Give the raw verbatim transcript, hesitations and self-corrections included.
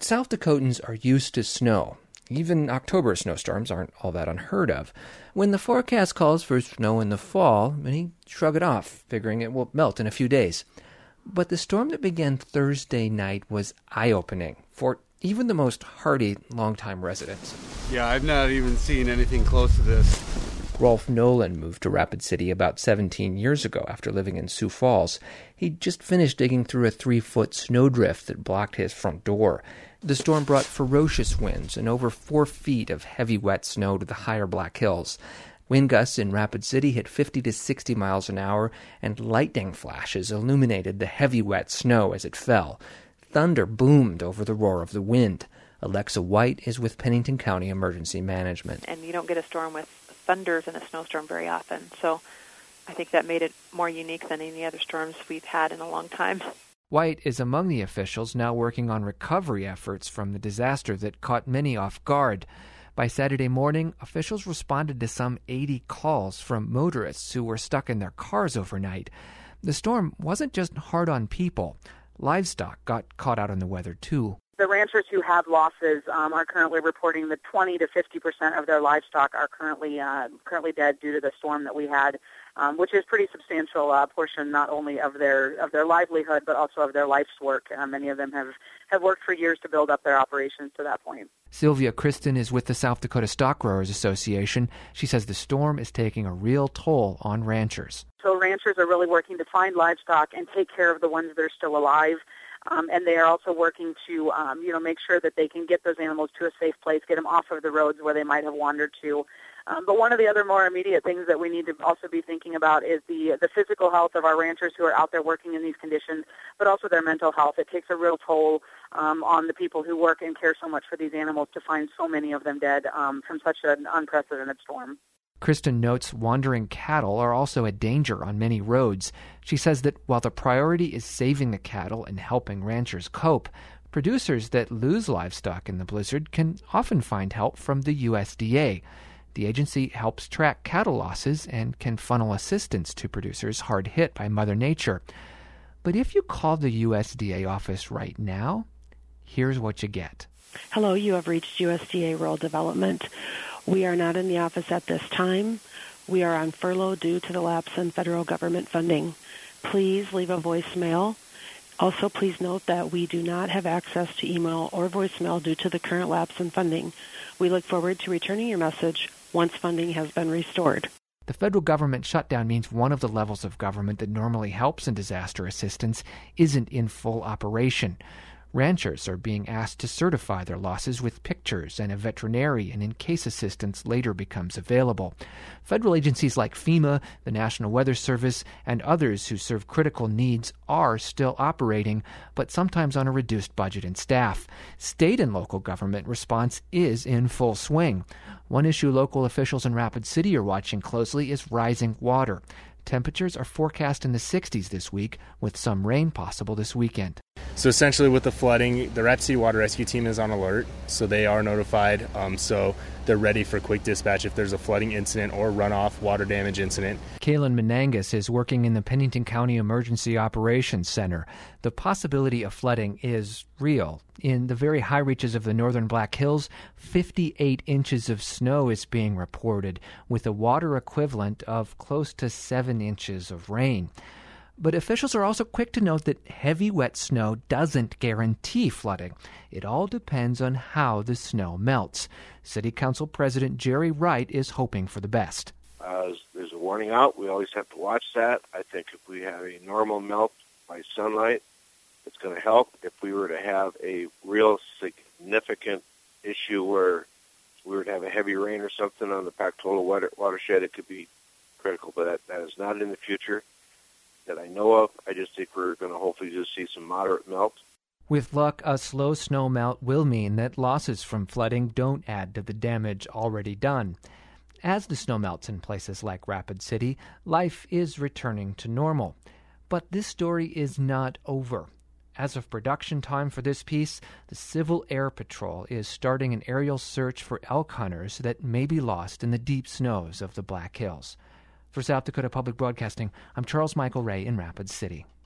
South Dakotans are used to snow. Even October snowstorms aren't all that unheard of. When the forecast calls for snow in the fall, many shrug it off, figuring it will melt in a few days. But the storm that began Thursday night was eye-opening for even the most hardy longtime residents. Yeah, I've not even seen anything close to this. Rolf Nolan moved to Rapid City about seventeen years ago after living in Sioux Falls. He'd just finished digging through a three-foot snowdrift that blocked his front door. The storm brought ferocious winds and over four feet of heavy wet snow to the higher Black Hills. Wind gusts in Rapid City hit fifty to sixty miles an hour, and lightning flashes illuminated the heavy wet snow as it fell. Thunder boomed over the roar of the wind. Alexa White is with Pennington County Emergency Management. And you don't get a storm with thunders in a snowstorm very often, so I think that made it more unique than any other storms we've had in a long time. White is among the officials now working on recovery efforts from the disaster that caught many off guard. By Saturday morning, officials responded to some eighty calls from motorists who were stuck in their cars overnight. The storm wasn't just hard on people. Livestock got caught out in the weather, too. The ranchers who have losses um, are currently reporting that twenty to fifty percent of their livestock are currently uh, currently dead due to the storm that we had, um, which is pretty substantial uh, portion not only of their of their livelihood but also of their life's work. Uh, many of them have, have worked for years to build up their operations to that point. Sylvia Kristen is with the South Dakota Stock Growers Association. She says the storm is taking a real toll on ranchers. So ranchers are really working to find livestock and take care of the ones that are still alive. Um, and they are also working to, um, you know, make sure that they can get those animals to a safe place, get them off of the roads where they might have wandered to. Um, but one of the other more immediate things that we need to also be thinking about is the the physical health of our ranchers who are out there working in these conditions, but also their mental health. It takes a real toll um, on the people who work and care so much for these animals to find so many of them dead um, from such an unprecedented storm. Kristen notes wandering cattle are also a danger on many roads. She says that while the priority is saving the cattle and helping ranchers cope, producers that lose livestock in the blizzard can often find help from the U S D A. The agency helps track cattle losses and can funnel assistance to producers hard hit by Mother Nature. But if you call the U S D A office right now, here's what you get. Hello, you have reached U S D A Rural Development. We are not in the office at this time. We are on furlough due to the lapse in federal government funding. Please leave a voicemail. Also, please note that we do not have access to email or voicemail due to the current lapse in funding. We look forward to returning your message once funding has been restored. The federal government shutdown means one of the levels of government that normally helps in disaster assistance isn't in full operation. Ranchers are being asked to certify their losses with pictures and a veterinarian in case assistance later becomes available. Federal agencies like FEMA, the National Weather Service, and others who serve critical needs are still operating, but sometimes on a reduced budget and staff. State and local government response is in full swing. One issue local officials in Rapid City are watching closely is rising water. Temperatures are forecast in the sixties this week, with some rain possible this weekend. So essentially with the flooding, the Rapid City Water Rescue Team is on alert, so they are notified. Um, so they're ready for quick dispatch if there's a flooding incident or runoff water damage incident. Kaylin Menangus is working in the Pennington County Emergency Operations Center. The possibility of flooding is real. In the very high reaches of the northern Black Hills, fifty-eight inches of snow is being reported, with a water equivalent of close to seven inches of rain. But officials are also quick to note that heavy wet snow doesn't guarantee flooding. It all depends on how the snow melts. City Council President Jerry Wright is hoping for the best. Uh, there's a warning out. We always have to watch that. I think if we have a normal melt by sunlight, it's going to help. If we were to have a real significant issue where we were to have a heavy rain or something on the Pactola water, watershed, it could be critical. But that, that is not in the future that I know of. I just think we're going to hopefully just see some moderate melt. With luck, a slow snow melt will mean that losses from flooding don't add to the damage already done. As the snow melts in places like Rapid City, life is returning to normal. But this story is not over. As of production time for this piece, the Civil Air Patrol is starting an aerial search for elk hunters that may be lost in the deep snows of the Black Hills. For South Dakota Public Broadcasting, I'm Charles Michael Ray in Rapid City.